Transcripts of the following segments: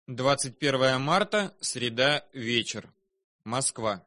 21 марта, среда, вечер. Москва.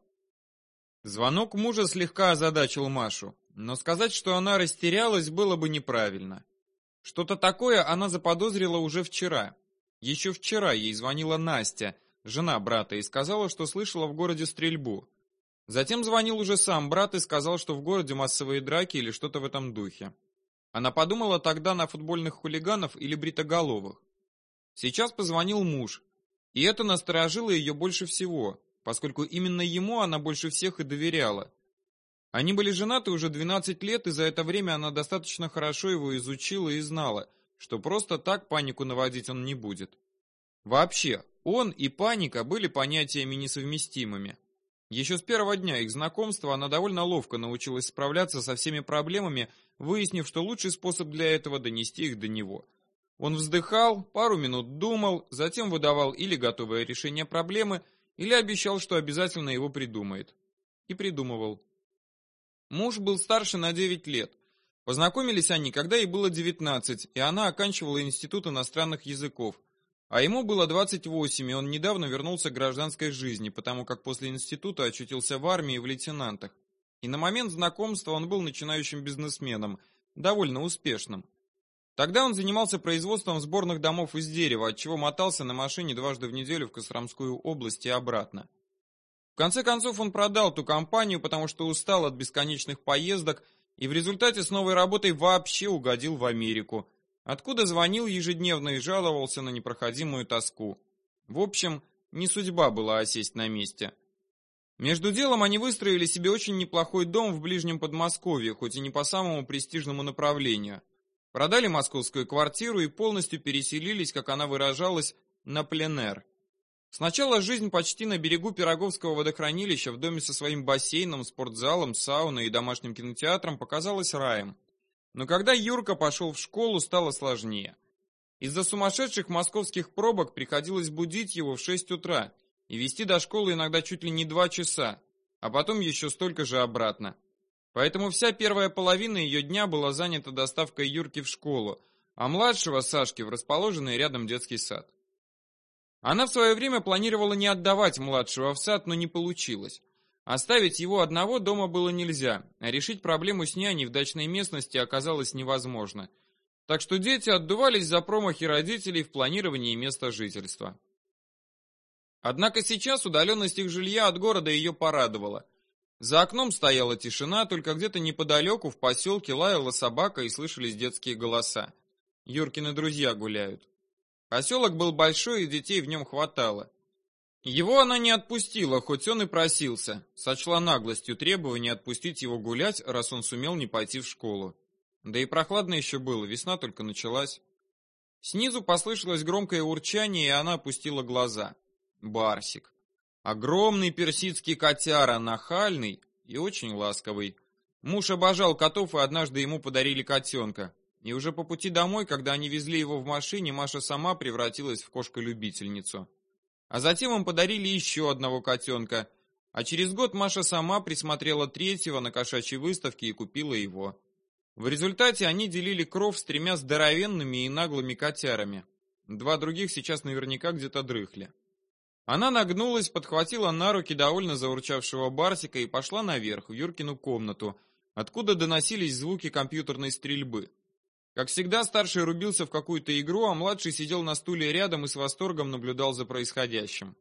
Звонок мужа слегка озадачил Машу, но сказать, что она растерялась, было бы неправильно. Что-то такое она заподозрила уже вчера. Еще вчера ей звонила Настя, жена брата, и сказала, что слышала в городе стрельбу. Затем звонил уже сам брат и сказал, что в городе массовые драки или что-то в этом духе. Она подумала тогда на футбольных хулиганов или бритоголовых. Сейчас позвонил муж, и это насторожило ее больше всего, поскольку именно ему она больше всех и доверяла. Они были женаты уже 12 лет, и за это время она достаточно хорошо его изучила и знала, что просто так панику наводить он не будет. Вообще, он и паника были понятиями несовместимыми. Еще с первого дня их знакомства она довольно ловко научилась справляться со всеми проблемами, выяснив, что лучший способ для этого донести их до него. Он вздыхал, пару минут думал, затем выдавал или готовое решение проблемы, или обещал, что обязательно его придумает. И придумывал. Муж был старше на 9 лет. Познакомились они, когда ей было 19, и она оканчивала Институт иностранных языков. А ему было 28, и он недавно вернулся к гражданской жизни, потому как после института очутился в армии в лейтенантах. И на момент знакомства он был начинающим бизнесменом, довольно успешным. Тогда он занимался производством сборных домов из дерева, отчего мотался на машине дважды в неделю в Костромскую область и обратно. В конце концов он продал ту компанию, потому что устал от бесконечных поездок и в результате с новой работой вообще угодил в Америку, откуда звонил ежедневно и жаловался на непроходимую тоску. В общем, не судьба была осесть на месте. Между делом они выстроили себе очень неплохой дом в ближнем Подмосковье, хоть и не по самому престижному направлению. Продали московскую квартиру и полностью переселились, как она выражалась, на пленэр. Сначала жизнь почти на берегу Пироговского водохранилища в доме со своим бассейном, спортзалом, сауной и домашним кинотеатром показалась раем. Но когда Юрка пошел в школу, стало сложнее. Из-за сумасшедших московских пробок приходилось будить его в 6 утра и везти до школы иногда чуть ли не 2 часа, а потом еще столько же обратно. Поэтому вся первая половина ее дня была занята доставкой Юрки в школу, а младшего Сашки в расположенный рядом детский сад. Она в свое время планировала не отдавать младшего в сад, но не получилось. Оставить его одного дома было нельзя, а решить проблему с няней в дачной местности оказалось невозможно. Так что дети отдувались за промахи родителей в планировании места жительства. Однако сейчас удаленность их жилья от города ее порадовала. За окном стояла тишина, только где-то неподалеку в поселке лаяла собака и слышались детские голоса. Юркины друзья гуляют. Поселок был большой, и детей в нем хватало. Его она не отпустила, хоть он и просился. Сочла наглостью требование отпустить его гулять, раз он сумел не пойти в школу. Да и прохладно еще было, весна только началась. Снизу послышалось громкое урчание, и она опустила глаза. Барсик. Огромный персидский котяра, нахальный и очень ласковый. Муж обожал котов, и однажды ему подарили котенка. И уже по пути домой, когда они везли его в машине, Маша сама превратилась в кошка-любительницу. А затем им подарили еще одного котенка, а через год Маша сама присмотрела третьего на кошачьей выставке и купила его. В результате они делили кров с 3 здоровенными и наглыми котярами. 2 других сейчас наверняка где-то дрыхли. Она нагнулась, подхватила на руки довольно заурчавшего Барсика и пошла наверх, в Юркину комнату, откуда доносились звуки компьютерной стрельбы. Как всегда, старший рубился в какую-то игру, а младший сидел на стуле рядом и с восторгом наблюдал за происходящим.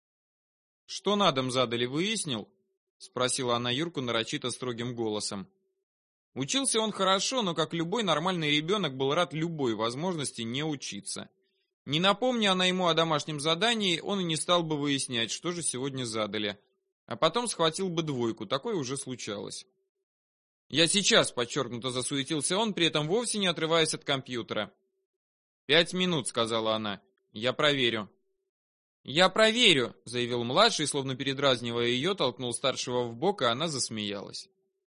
«Что на дом задали, выяснил?» — спросила она Юрку нарочито строгим голосом. Учился он хорошо, но, как любой нормальный ребенок, был рад любой возможности не учиться. Не напомни она ему о домашнем задании, он и не стал бы выяснять, что же сегодня задали. А потом схватил бы 2, такое уже случалось. «Я сейчас», — подчеркнуто засуетился он, при этом вовсе не отрываясь от компьютера. 5 минут», — сказала она. «Я проверю». «Я проверю», — заявил младший, словно передразнивая ее, толкнул старшего в бок, и она засмеялась.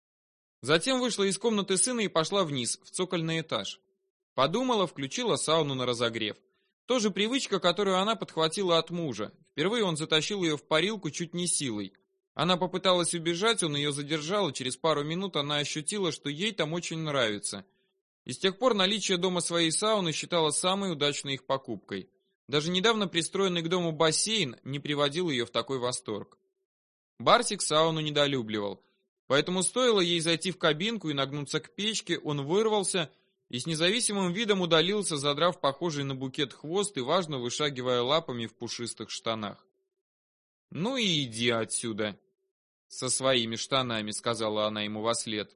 Затем вышла из комнаты сына и пошла вниз, в цокольный этаж. Подумала, включила сауну на разогрев. Тоже привычка, которую она подхватила от мужа. Впервые он затащил ее в парилку чуть не силой. Она попыталась убежать, он ее задержал, и через пару минут она ощутила, что ей там очень нравится. И с тех пор наличие дома своей сауны считала самой удачной их покупкой. Даже недавно пристроенный к дому бассейн не приводил ее в такой восторг. Барсик сауну недолюбливал, поэтому стоило ей зайти в кабинку и нагнуться к печке, он вырвался и с независимым видом удалился, задрав похожий на букет хвост и важно вышагивая лапами в пушистых штанах. «Ну и иди отсюда со своими штанами», — сказала она ему вослед.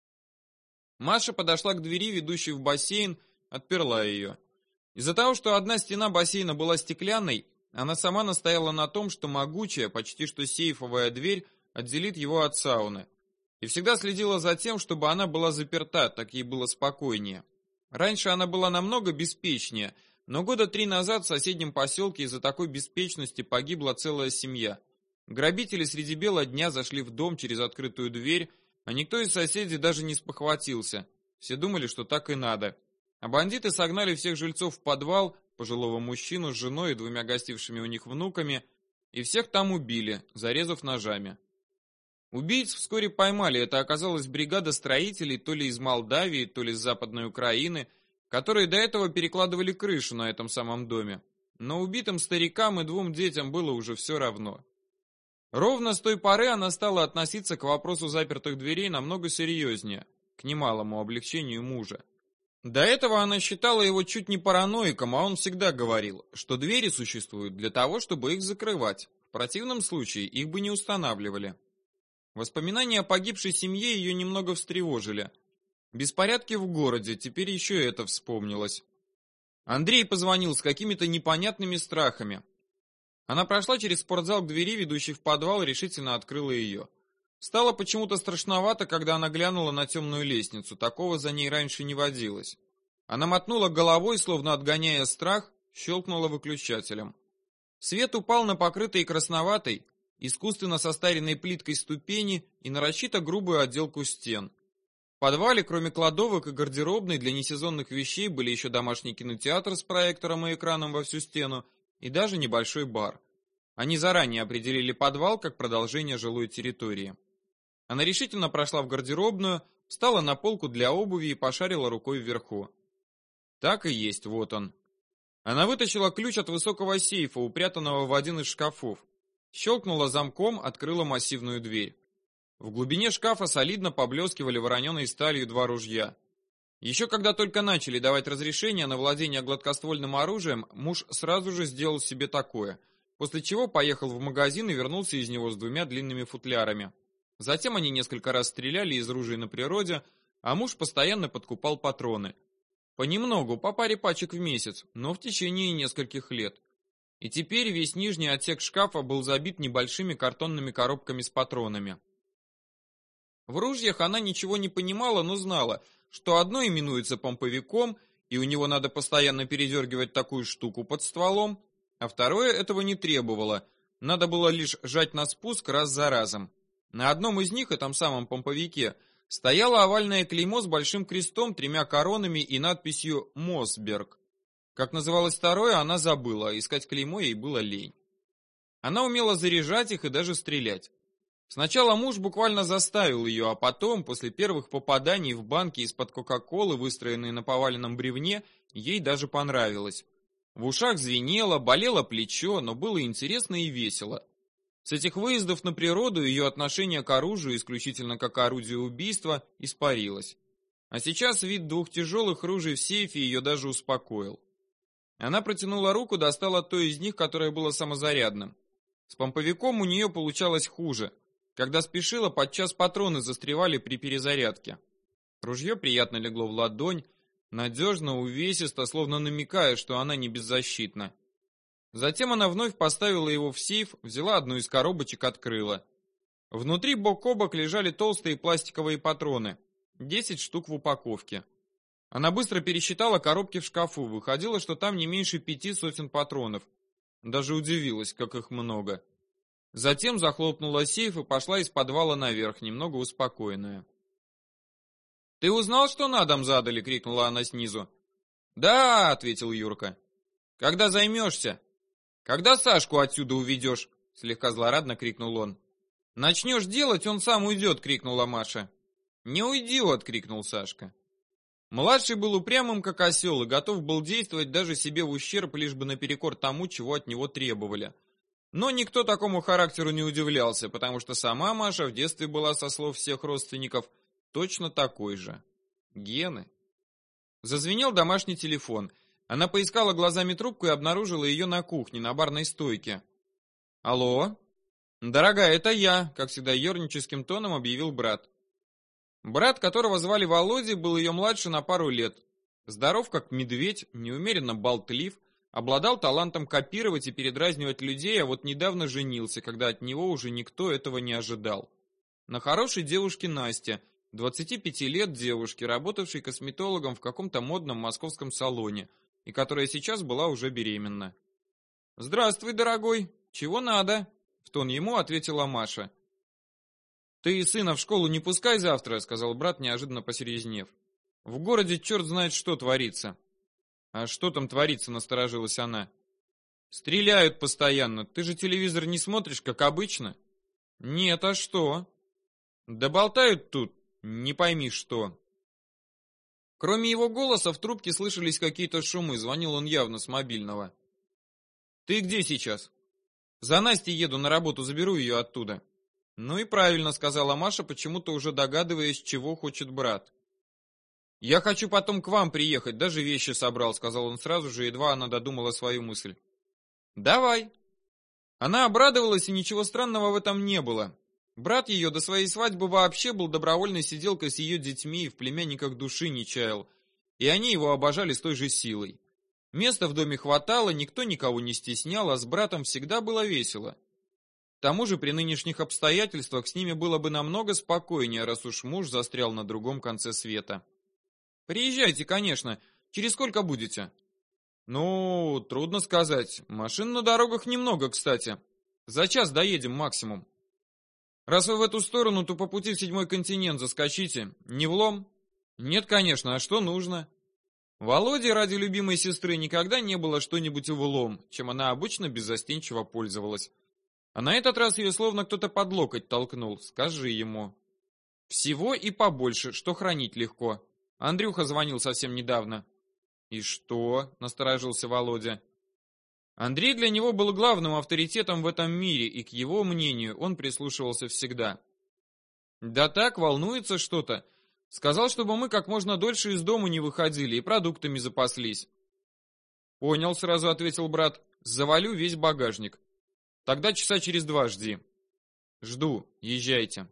Маша подошла к двери, ведущей в бассейн, отперла ее. Из-за того, что одна стена бассейна была стеклянной, она сама настояла на том, что могучая, почти что сейфовая дверь отделит его от сауны. И всегда следила за тем, чтобы она была заперта, так ей было спокойнее. Раньше она была намного беспечнее, но года 3 назад в соседнем поселке из-за такой беспечности погибла целая семья. Грабители среди бела дня зашли в дом через открытую дверь, а никто из соседей даже не спохватился. Все думали, что так и надо. А бандиты согнали всех жильцов в подвал, пожилого мужчину с женой и 2 гостившими у них внуками, и всех там убили, зарезав ножами. Убийц вскоре поймали, это оказалась бригада строителей то ли из Молдавии, то ли из Западной Украины, которые до этого перекладывали крышу на этом самом доме. Но убитым старикам и 2 детям было уже все равно. Ровно с той поры она стала относиться к вопросу запертых дверей намного серьезнее, к немалому облегчению мужа. До этого она считала его чуть не параноиком, а он всегда говорил, что двери существуют для того, чтобы их закрывать. В противном случае их бы не устанавливали. Воспоминания о погибшей семье ее немного встревожили. Беспорядки в городе, теперь еще это вспомнилось. Андрей позвонил с какими-то непонятными страхами. Она прошла через спортзал к двери, ведущей в подвал, и решительно открыла ее. Стало почему-то страшновато, когда она глянула на темную лестницу. Такого за ней раньше не водилось. Она мотнула головой, словно отгоняя страх, щелкнула выключателем. Свет упал на покрытой красноватой, искусственно состаренной плиткой ступени и нарочито грубую отделку стен. В подвале, кроме кладовок и гардеробной для несезонных вещей, были еще домашний кинотеатр с проектором и экраном во всю стену и даже небольшой бар. Они заранее определили подвал как продолжение жилой территории. Она решительно прошла в гардеробную, встала на полку для обуви и пошарила рукой вверху. Так и есть, вот он. Она вытащила ключ от высокого сейфа, упрятанного в один из шкафов. Щелкнула замком, открыла массивную дверь. В глубине шкафа солидно поблескивали вороненой сталью 2 ружья. Еще когда только начали давать разрешение на владение гладкоствольным оружием, муж сразу же сделал себе такое, после чего поехал в магазин и вернулся из него с 2 длинными футлярами. Затем они несколько раз стреляли из ружей на природе, а муж постоянно подкупал патроны. Понемногу, по паре пачек в месяц, но в течение нескольких лет. И теперь весь нижний отсек шкафа был забит небольшими картонными коробками с патронами. В ружьях она ничего не понимала, но знала, что одно именуется помповиком, и у него надо постоянно передергивать такую штуку под стволом, а второе этого не требовало, надо было лишь жать на спуск раз за разом. На одном из них, этом самом помповике, стояло овальное клеймо с большим крестом, 3 коронами и надписью «Мосберг». Как называлось второе, она забыла, а искать клеймо ей было лень. Она умела заряжать их и даже стрелять. Сначала муж буквально заставил ее, а потом, после первых попаданий в банки из-под Кока-Колы, выстроенные на поваленном бревне, ей даже понравилось. В ушах звенело, болело плечо, но было интересно и весело. С этих выездов на природу ее отношение к оружию, исключительно как орудию убийства, испарилось. А сейчас вид 2 тяжелых ружей в сейфе ее даже успокоил. Она протянула руку, достала то из них, которое было самозарядным. С помповиком у нее получалось хуже. Когда спешила, подчас патроны застревали при перезарядке. Ружье приятно легло в ладонь, надежно, увесисто, словно намекая, что она не беззащитна. Затем она вновь поставила его в сейф, взяла одну из коробочек, открыла. Внутри бок о бок лежали толстые пластиковые патроны, 10 штук в упаковке. Она быстро пересчитала коробки в шкафу, выходило, что там не меньше 5 сотен патронов. Даже удивилась, как их много. Затем захлопнула сейф и пошла из подвала наверх, немного успокоенная. «Ты узнал, что на дом задали?» — крикнула она снизу. «Да», — ответил Юрка. «Когда займешься?» «Когда Сашку отсюда уведешь?» — слегка злорадно крикнул он. «Начнешь делать, он сам уйдет!» — крикнула Маша. «Не уйдет!» — крикнул Сашка. Младший был упрямым, как осел, и готов был действовать даже себе в ущерб, лишь бы наперекор тому, чего от него требовали. Но никто такому характеру не удивлялся, потому что сама Маша в детстве была, со слов всех родственников, точно такой же. Гены. Зазвенел домашний телефон. Она поискала глазами трубку и обнаружила ее на кухне, на барной стойке. «Алло?» «Дорогая, это я», как всегда ерническим тоном объявил брат. Брат, которого звали Володей, был ее младше на пару лет. Здоров, как медведь, неумеренно болтлив, обладал талантом копировать и передразнивать людей, а вот недавно женился, когда от него уже никто этого не ожидал. На хорошей девушке Насте, 25 лет девушке, работавшей косметологом в каком-то модном московском салоне, и которая сейчас была уже беременна. «Здравствуй, дорогой, чего надо?» — в тон ему ответила Маша. «Ты сына в школу не пускай завтра», — сказал брат, неожиданно посерьезнев. «В городе черт знает что творится». «А что там творится?» — насторожилась она. «Стреляют постоянно. Ты же телевизор не смотришь, как обычно?» «Нет, а что?» «Да болтают тут, не пойми что». Кроме его голоса в трубке слышались какие-то шумы, звонил он явно с мобильного. «Ты где сейчас?» «За Настей еду на работу, заберу ее оттуда». «Ну и правильно», — сказала Маша, почему-то уже догадываясь, чего хочет брат. «Я хочу потом к вам приехать, даже вещи собрал», — сказал он сразу же, едва она додумала свою мысль. «Давай». Она обрадовалась, и ничего странного в этом не было. Брат ее до своей свадьбы вообще был добровольной сиделкой с ее детьми и в племянниках души не чаял, и они его обожали с той же силой. Места в доме хватало, никто никого не стеснял, а с братом всегда было весело. К тому же при нынешних обстоятельствах с ними было бы намного спокойнее, раз уж муж застрял на другом конце света. «Приезжайте, конечно. Через сколько будете?» «Ну, трудно сказать. Машин на дорогах немного, кстати. За час доедем максимум. Раз вы в эту сторону, то по пути в 7-й континент заскочите. Не влом?» «Нет, конечно. А что нужно?» Володе ради любимой сестры никогда не было что-нибудь влом, чем она обычно беззастенчиво пользовалась. А на этот раз ее словно кто-то под локоть толкнул. «Скажи ему». «Всего и побольше, что хранить легко. Андрюха звонил совсем недавно». «И что?» — насторожился Володя. Андрей для него был главным авторитетом в этом мире, и к его мнению он прислушивался всегда. «Да так, волнуется что-то. Сказал, чтобы мы как можно дольше из дома не выходили и продуктами запаслись». «Понял», — сразу ответил брат. «Завалю весь багажник. Тогда часа через 2 жди». «Жду. Езжайте».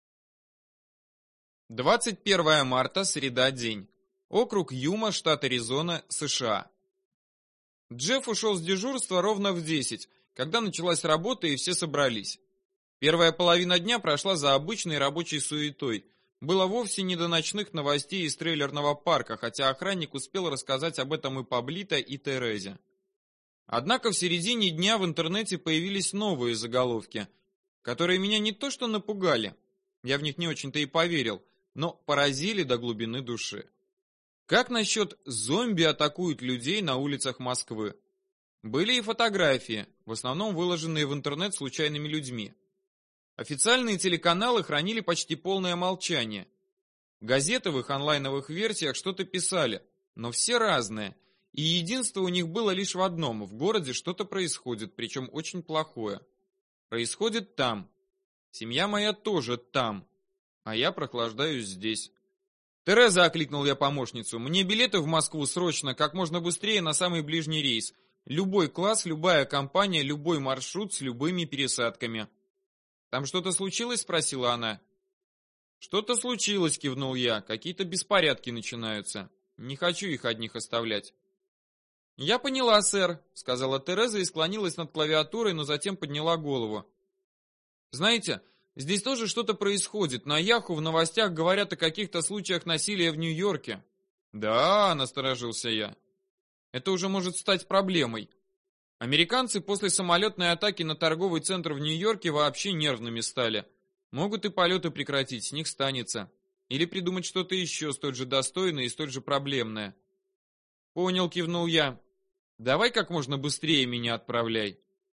21 марта, среда, день. Округ Юма, штат Аризона, США. Джефф ушел с дежурства ровно в 10, когда началась работа и все собрались. Первая половина дня прошла за обычной рабочей суетой. Было вовсе не до ночных новостей из трейлерного парка, хотя охранник успел рассказать об этом и Паблито, и Терезе. Однако в середине дня в интернете появились новые заголовки, которые меня не то что напугали, я в них не очень-то и поверил, но поразили до глубины души. Как насчет «зомби атакуют людей на улицах Москвы»? Были и фотографии, в основном выложенные в интернет случайными людьми. Официальные телеканалы хранили почти полное молчание. Газеты в их онлайновых версиях что-то писали, но все разные, и единство у них было лишь в одном: в городе что-то происходит, причем очень плохое. Происходит там. Семья моя тоже там, а я прохлаждаюсь здесь. «Тереза», — окликнул я помощницу, — «мне билеты в Москву срочно, как можно быстрее на самый ближний рейс. Любой класс, любая компания, любой маршрут с любыми пересадками». «Там что-то случилось?» — спросила она. «Что-то случилось», — кивнул я. «Какие-то беспорядки начинаются. Не хочу их одних оставлять». «Я поняла, сэр», — сказала Тереза и склонилась над клавиатурой, но затем подняла голову. «Знаете, здесь тоже что-то происходит. На Яху в новостях говорят о каких-то случаях насилия в Нью-Йорке». «Да», — насторожился я. «Это уже может стать проблемой. Американцы после самолетной атаки на торговый центр в Нью-Йорке вообще нервными стали. Могут и полеты прекратить, с них станется. Или придумать что-то еще столь же достойное и столь же проблемное». «Понял», — кивнул я. «Давай как можно быстрее меня отправляй».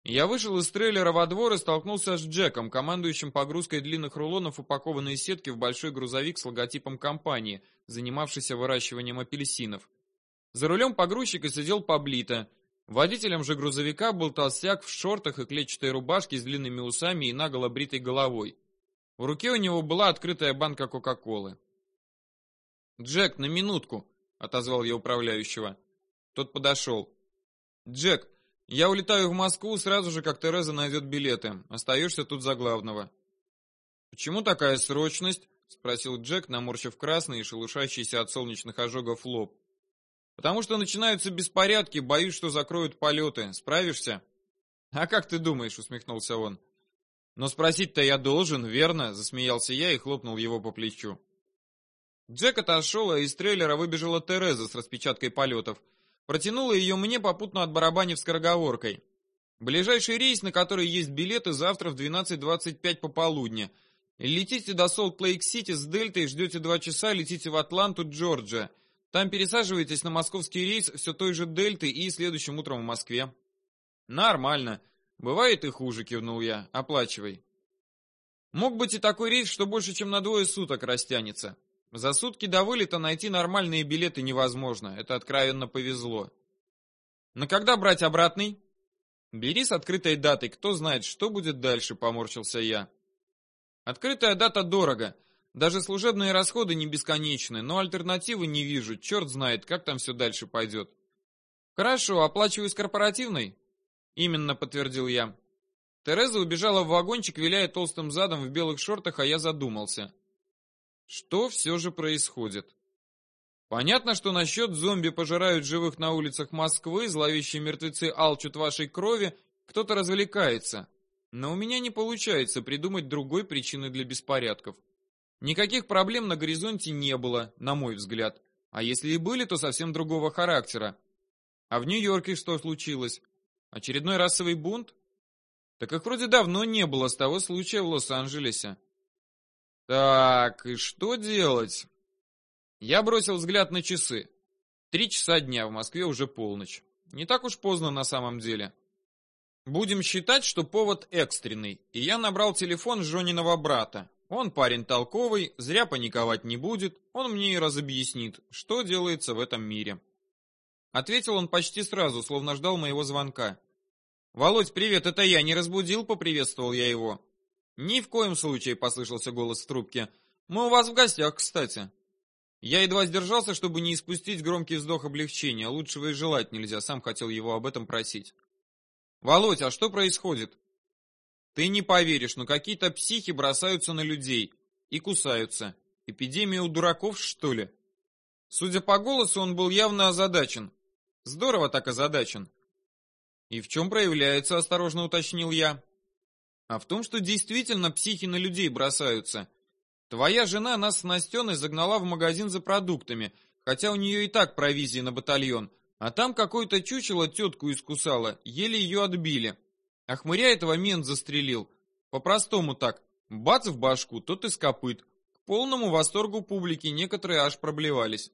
Я вышел из трейлера во двор и столкнулся с Джеком, командующим погрузкой длинных рулонов упакованной сетки в большой грузовик с логотипом компании, занимавшейся выращиванием апельсинов. За рулем погрузчика сидел Паблито. Водителем же грузовика был толстяк в шортах и клетчатой рубашке с длинными усами и наголо бритой головой. В руке у него была открытая банка Кока-Колы. «Джек, на минутку», — отозвал я управляющего. Тот подошел. «Джек, я улетаю в Москву сразу же, как Тереза найдет билеты. Остаешься тут за главного». «Почему такая срочность?» — спросил Джек, наморщив красный и шелушащийся от солнечных ожогов лоб. «Потому что начинаются беспорядки, боюсь, что закроют полеты. Справишься?» «А как ты думаешь?» — усмехнулся он. «Но спросить-то я должен, верно?» — засмеялся я и хлопнул его по плечу. Джек отошел, а из трейлера выбежала Тереза с распечаткой полетов. Протянула ее мне, попутно отбарабанив скороговоркой. «Ближайший рейс, на который есть билеты, завтра в 12:25 пополудни. Летите до Солт-Лейк-Сити с Дельтой, ждете 2 часа, летите в Атланту, Джорджия. Там пересаживаетесь на московский рейс все той же Дельты и следующим утром в Москве». «Нормально. Бывает и хуже», — кивнул я. «Оплачивай». Мог быть и такой рейс, что больше, чем на 2 суток растянется. За сутки до вылета найти нормальные билеты невозможно. Это откровенно повезло. Но когда брать обратный? Бери с открытой датой. Кто знает, что будет дальше, поморщился я. Открытая дата дорого. Даже служебные расходы не бесконечны, но альтернативы не вижу. Черт знает, как там все дальше пойдет. Хорошо, оплачиваю с корпоративной? Именно, подтвердил я. Тереза убежала в вагончик, виляя толстым задом в белых шортах, а я задумался. Что все же происходит? Понятно, что насчет зомби пожирают живых на улицах Москвы, зловещие мертвецы алчут вашей крови, кто-то развлекается. Но у меня не получается придумать другой причины для беспорядков. Никаких проблем на горизонте не было, на мой взгляд. А если и были, то совсем другого характера. А в Нью-Йорке что случилось? Очередной расовый бунт? Так их вроде давно не было с того случая в Лос-Анджелесе. Так, и что делать? Я бросил взгляд на часы. 3 часа дня, в Москве уже полночь. Не так уж поздно на самом деле. Будем считать, что повод экстренный, и я набрал телефон Жониного брата. Он парень толковый, зря паниковать не будет, он мне и разобъяснит, что делается в этом мире. Ответил он почти сразу, словно ждал моего звонка. «Володь, привет, это я, не разбудил?» — поприветствовал я его. «Ни в коем случае», — послышался голос в трубке. «Мы у вас в гостях, кстати». Я едва сдержался, чтобы не испустить громкий вздох облегчения. Лучшего и желать нельзя, сам хотел его об этом просить. «Володь, а что происходит?» «Ты не поверишь, но какие-то психи бросаются на людей и кусаются. Эпидемия у дураков, что ли?» Судя по голосу, он был явно озадачен. Здорово так озадачен. «И в чем проявляется?» — осторожно уточнил я. «А в том, что действительно психи на людей бросаются. Твоя жена нас с Настеной загнала в магазин за продуктами, хотя у нее и так провизии на батальон, а там какое-то чучело тетку искусало, еле ее отбили. А хмыря этого мент застрелил. По-простому так, бац в башку, тот из копыт. К полному восторгу публики некоторые аж проблевались».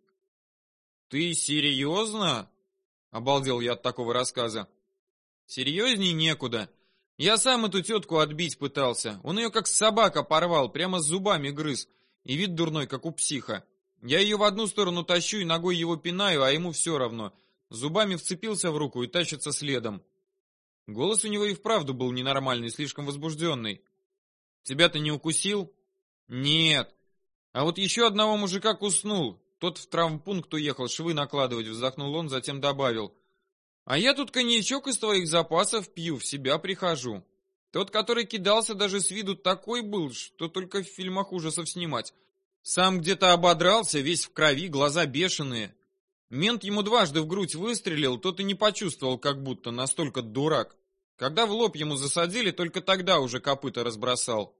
«Ты серьезно?» — обалдел я от такого рассказа. «Серьезней некуда. Я сам эту тетку отбить пытался. Он ее как собака порвал, прямо с зубами грыз. И вид дурной, как у психа. Я ее в одну сторону тащу и ногой его пинаю, а ему все равно. Зубами вцепился в руку и тащится следом». Голос у него и вправду был ненормальный, слишком возбужденный. «Тебя-то не укусил?» «Нет. А вот еще одного мужика куснул. Тот в травмпункт уехал швы накладывать», — вздохнул он, затем добавил. «А я тут коньячок из твоих запасов пью, в себя прихожу. Тот, который кидался, даже с виду такой был, что только в фильмах ужасов снимать. Сам где-то ободрался, весь в крови, глаза бешеные. Мент ему дважды в грудь выстрелил, тот и не почувствовал, как будто, настолько дурак. Когда в лоб ему засадили, только тогда уже копыта разбросал».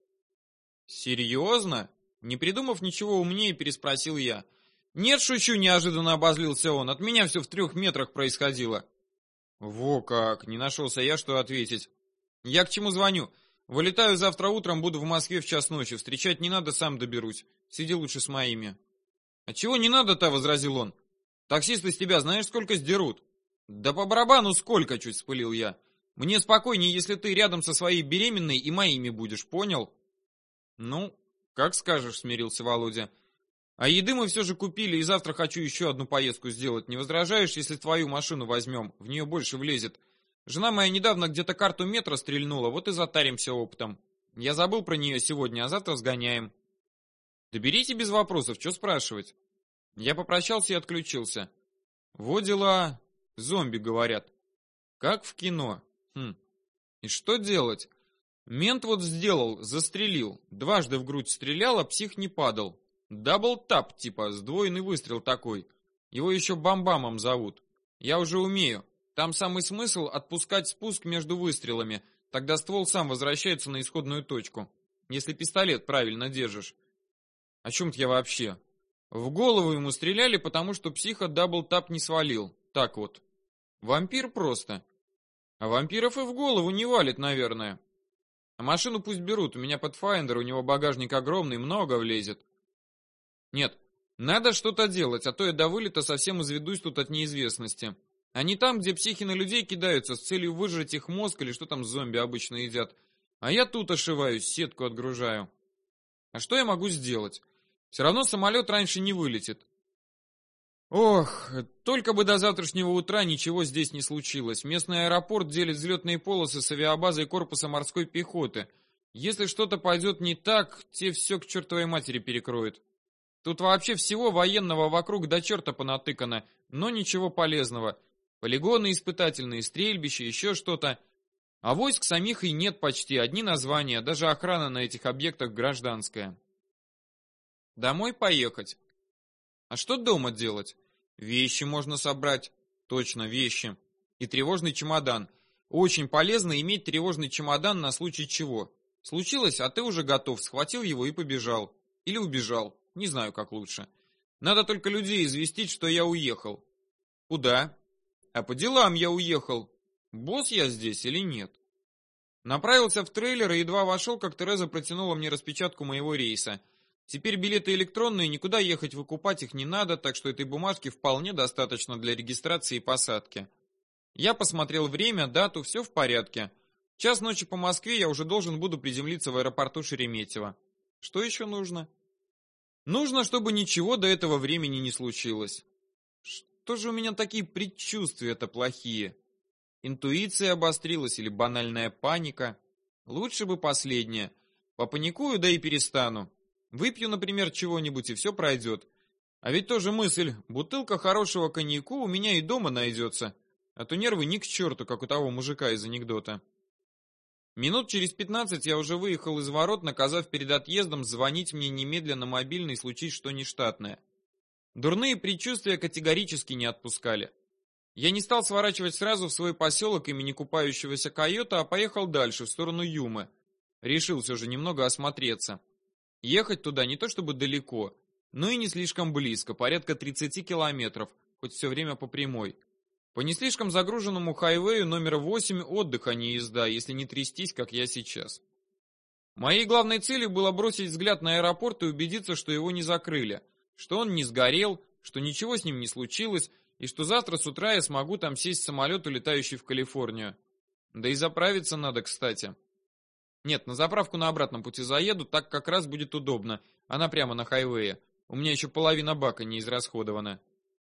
«Серьезно?» Не придумав ничего умнее, переспросил я. «Нет, шучу», — неожиданно обозлился он. «От меня все в 3 метрах происходило». «Во как!» — не нашелся я, что ответить. «Я к чему звоню? Вылетаю завтра утром, буду в Москве в 1:00 ночи. Встречать не надо, сам доберусь. Сиди лучше с моими». «А чего не надо-то?» — возразил он. «Таксисты с тебя знаешь, сколько сдерут?» «Да по барабану сколько!» — чуть вспылил я. Мне спокойнее, если ты рядом со своей беременной и моими будешь, понял? Ну, как скажешь, смирился Володя. А еды мы все же купили, и завтра хочу еще одну поездку сделать. Не возражаешь, если твою машину возьмем? В нее больше влезет. Жена моя недавно где-то карту метро стрельнула, вот и затаримся опытом. Я забыл про нее сегодня, а завтра сгоняем. Да берите без вопросов, что спрашивать? Я попрощался и отключился. Вот дела. Зомби, говорят. Как в кино. И что делать? Мент вот сделал, застрелил. Дважды в грудь стрелял, а псих не падал. Дабл-тап, типа, сдвоенный выстрел такой. Его еще бам-бамом зовут. Я уже умею. Там самый смысл отпускать спуск между выстрелами. Тогда ствол сам возвращается на исходную точку. Если пистолет правильно держишь. О чем-то я вообще. В голову ему стреляли, потому что психа дабл-тап не свалил. Так вот. Вампир просто. А вампиров и в голову не валит, наверное. А машину пусть берут, у меня Pathfinder, у него багажник огромный, много влезет. Нет, надо что-то делать, а то я до вылета совсем изведусь тут от неизвестности. А не там, где психи на людей кидаются с целью выжрать их мозг или что там зомби обычно едят. А я тут ошиваюсь, сетку отгружаю. А что я могу сделать? Все равно самолет раньше не вылетит. Ох, только бы до завтрашнего утра ничего здесь не случилось. Местный аэропорт делит взлетные полосы с авиабазой корпуса морской пехоты. Если что-то пойдет не так, те все к чертовой матери перекроют. Тут вообще всего военного вокруг до черта понатыкано, но ничего полезного. Полигоны испытательные, стрельбища, еще что-то. А войск самих и нет почти, одни названия, даже охрана на этих объектах гражданская. Домой поехать. А что дома делать? Вещи можно собрать. Точно, вещи. И тревожный чемодан. Очень полезно иметь тревожный чемодан на случай чего. Случилось, а ты уже готов, схватил его и побежал. Или убежал. Не знаю, как лучше. Надо только людей известить, что я уехал. Куда? А по делам я уехал. Босс я здесь или нет? Направился в трейлер и едва вошел, как Тереза протянула мне распечатку моего рейса. Теперь билеты электронные, никуда ехать выкупать их не надо, так что этой бумажки вполне достаточно для регистрации и посадки. Я посмотрел время, дату, все в порядке. Час ночи по Москве я уже должен буду приземлиться в аэропорту Шереметьево. Что еще нужно? Нужно, чтобы ничего до этого времени не случилось. Что же у меня такие предчувствия-то плохие? Интуиция обострилась или банальная паника? Лучше бы последнее. Попаникую, да и перестану. Выпью, например, чего-нибудь, и все пройдет. А ведь тоже мысль, бутылка хорошего коньяку у меня и дома найдется. А то нервы ни к черту, как у того мужика из анекдота. Минут через 15 я уже выехал из ворот, наказав перед отъездом звонить мне немедленно на мобильный, случись что нештатное. Дурные предчувствия категорически не отпускали. Я не стал сворачивать сразу в свой поселок имени купающегося койота, а поехал дальше, в сторону Юмы. Решил все же немного осмотреться. Ехать туда не то чтобы далеко, но и не слишком близко, порядка 30 километров, хоть все время по прямой. По не слишком загруженному хайвею номер 8 отдых, а не езда, если не трястись, как я сейчас. Моей главной целью было бросить взгляд на аэропорт и убедиться, что его не закрыли, что он не сгорел, что ничего с ним не случилось, и что завтра с утра я смогу там сесть в самолет, улетающий в Калифорнию. Да и заправиться надо, кстати. Нет, на заправку на обратном пути заеду, так как раз будет удобно. Она прямо на хайвее. У меня еще половина бака не израсходована.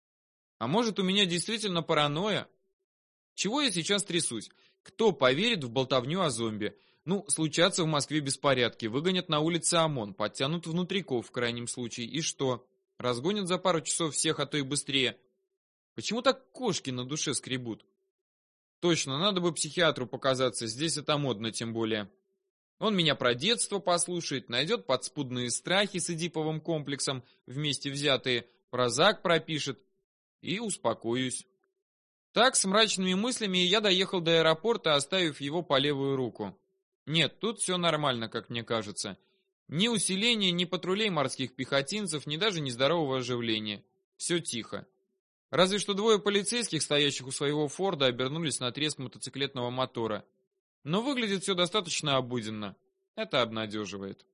А может, у меня действительно паранойя? Чего я сейчас трясусь? Кто поверит в болтовню о зомби? Ну, случатся в Москве беспорядки, выгонят на улице ОМОН, подтянут внутриков в крайнем случае. И что? Разгонят за пару часов всех, а то и быстрее. Почему так кошки на душе скребут? Точно, надо бы психиатру показаться, здесь это модно тем более. Он меня про детство послушает, найдет подспудные страхи с эдиповым комплексом, вместе взятые, прозак пропишет, и успокоюсь. Так, с мрачными мыслями я доехал до аэропорта, оставив его по левую руку. Нет, тут все нормально, как мне кажется. Ни усиления, ни патрулей морских пехотинцев, ни даже нездорового оживления. Все тихо. Разве что двое полицейских, стоящих у своего Форда, обернулись на треск мотоциклетного мотора. Но выглядит все достаточно обыденно. Это обнадеживает.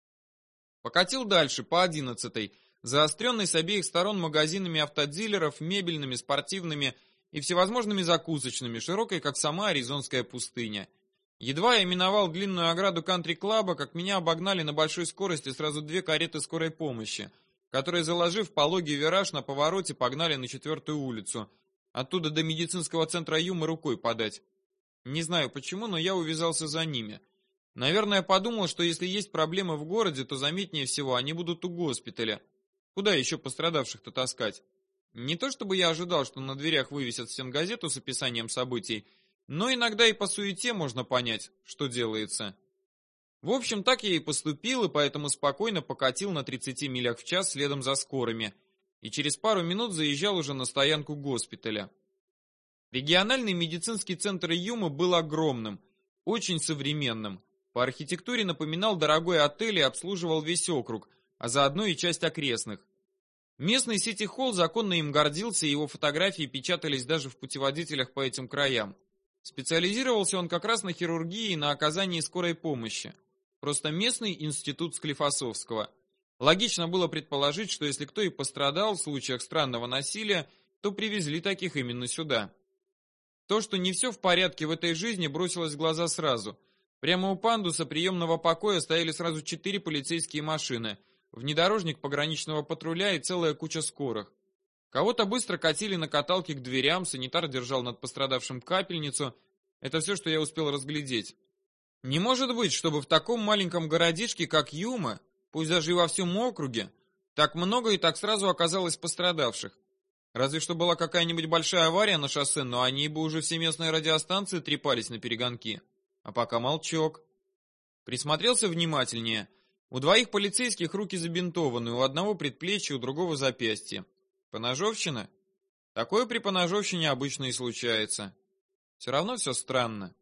Покатил дальше, по 11-й, заостренной с обеих сторон магазинами автодилеров, мебельными, спортивными и всевозможными закусочными, широкой, как сама Аризонская пустыня. Едва я миновал длинную ограду кантри-клаба, как меня обогнали на большой скорости сразу две кареты скорой помощи, которые, заложив пологий вираж на повороте, погнали на 4-ю улицу. Оттуда до медицинского центра Юмы рукой подать. Не знаю почему, но я увязался за ними. Наверное, подумал, что если есть проблемы в городе, то заметнее всего они будут у госпиталя. Куда еще пострадавших-то таскать? Не то чтобы я ожидал, что на дверях вывесят стенгазету с описанием событий, но иногда и по суете можно понять, что делается. В общем, так я и поступил, и поэтому спокойно покатил на 30 милях в час следом за скорыми, и через пару минут заезжал уже на стоянку госпиталя. Региональный медицинский центр Юмы был огромным, очень современным. По архитектуре напоминал дорогой отель и обслуживал весь округ, а заодно и часть окрестных. Местный сити-холл законно им гордился, и его фотографии печатались даже в путеводителях по этим краям. Специализировался он как раз на хирургии и на оказании скорой помощи. Просто местный институт Склифосовского. Логично было предположить, что если кто и пострадал в случаях странного насилия, то привезли таких именно сюда. То, что не все в порядке в этой жизни, бросилось в глаза сразу. Прямо у пандуса приемного покоя стояли сразу 4 полицейские машины, внедорожник пограничного патруля и целая куча скорых. Кого-то быстро катили на каталке к дверям, санитар держал над пострадавшим капельницу. Это все, что я успел разглядеть. Не может быть, чтобы в таком маленьком городишке, как Юма, пусть даже и во всем округе, так много и так сразу оказалось пострадавших. Разве что была какая-нибудь большая авария на шоссе, но они бы уже все местные радиостанции трепались на перегонки. А пока молчок. Присмотрелся внимательнее. У двоих полицейских руки забинтованы, у одного предплечье, у другого запястье. Поножовщина? Такое при поножовщине обычно и случается. Все равно все странно.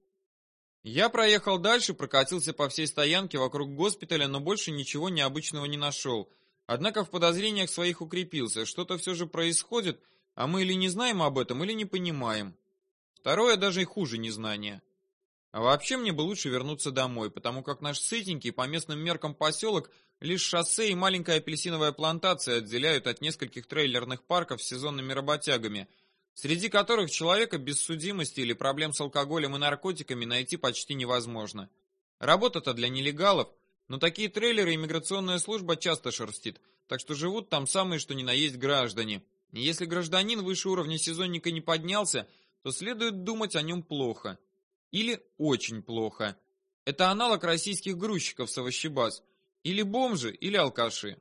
Я проехал дальше, прокатился по всей стоянке вокруг госпиталя, но больше ничего необычного не нашел. Однако в подозрениях своих укрепился. Что-то все же происходит, а мы или не знаем об этом, или не понимаем. Второе даже и хуже незнания. А вообще мне бы лучше вернуться домой, потому как наш сытенький по местным меркам поселок лишь шоссе и маленькая апельсиновая плантация отделяют от нескольких трейлерных парков с сезонными работягами, среди которых человека без судимости или проблем с алкоголем и наркотиками найти почти невозможно. Работа-то для нелегалов, но такие трейлеры иммиграционная служба часто шерстит, так что живут там самые что ни на есть граждане. И если гражданин выше уровня сезонника не поднялся, то следует думать о нем плохо. Или очень плохо. Это аналог российских грузчиков с овощебаз. Или бомжи, или алкаши.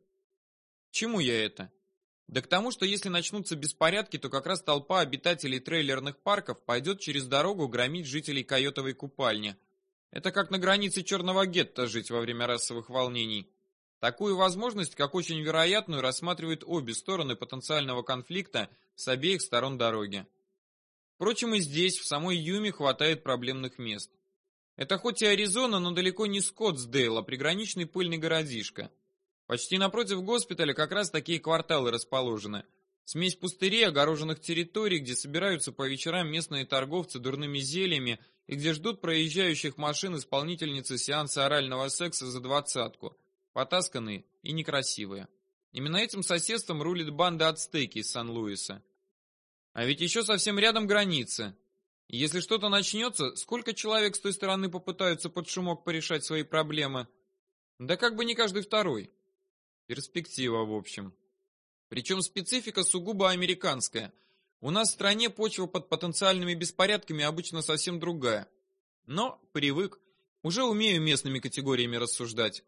К чему я это? Да к тому, что если начнутся беспорядки, то как раз толпа обитателей трейлерных парков пойдет через дорогу громить жителей Койотовой купальни. Это как на границе черного гетто жить во время расовых волнений. Такую возможность, как очень вероятную, рассматривают обе стороны потенциального конфликта с обеих сторон дороги. Впрочем, и здесь, в самой Юме, хватает проблемных мест. Это хоть и Аризона, но далеко не Скоттсдейл, а приграничный пыльный городишко. Почти напротив госпиталя как раз такие кварталы расположены. Смесь пустырей, огороженных территорий, где собираются по вечерам местные торговцы дурными зельями и где ждут проезжающих машин исполнительницы сеанса орального секса за 20-ку. Потасканные и некрасивые. Именно этим соседством рулит банда ацтеки из Сан-Луиса. А ведь еще совсем рядом граница. Если что-то начнется, сколько человек с той стороны попытаются под шумок порешать свои проблемы? Да как бы не каждый второй. Перспектива, в общем. Причем специфика сугубо американская. У нас в стране почва под потенциальными беспорядками обычно совсем другая. Но привык, уже умею местными категориями рассуждать.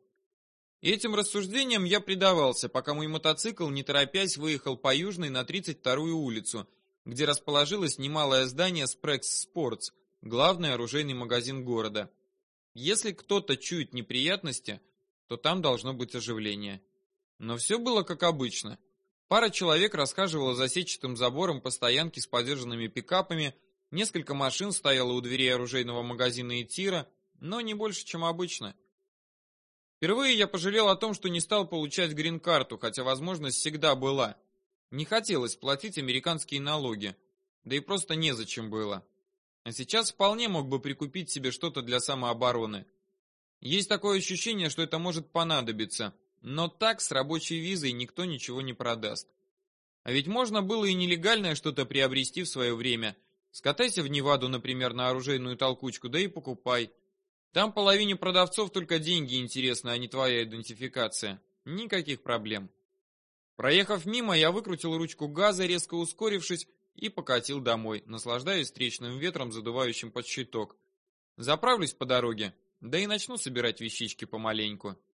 И этим рассуждениям я предавался, пока мой мотоцикл, не торопясь, выехал по Южной на 32-ю улицу, где расположилось немалое здание Sprex Sports, главный оружейный магазин города. Если кто-то чует неприятности, то там должно быть оживление. Но все было как обычно. Пара человек расхаживала за сетчатым забором по стоянке с подержанными пикапами, несколько машин стояло у дверей оружейного магазина и тира, но не больше, чем обычно. Впервые я пожалел о том, что не стал получать грин-карту, хотя возможность всегда была. Не хотелось платить американские налоги, да и просто незачем было. А сейчас вполне мог бы прикупить себе что-то для самообороны. Есть такое ощущение, что это может понадобиться, но так с рабочей визой никто ничего не продаст. А ведь можно было и нелегальное что-то приобрести в свое время. Скатайся в Неваду, например, на оружейную толкучку, да и покупай. Там половине продавцов только деньги интересны, а не твоя идентификация. Никаких проблем. Проехав мимо, я выкрутил ручку газа, резко ускорившись, и покатил домой, наслаждаясь встречным ветром, задувающим под щиток. Заправлюсь по дороге, да и начну собирать вещички помаленьку.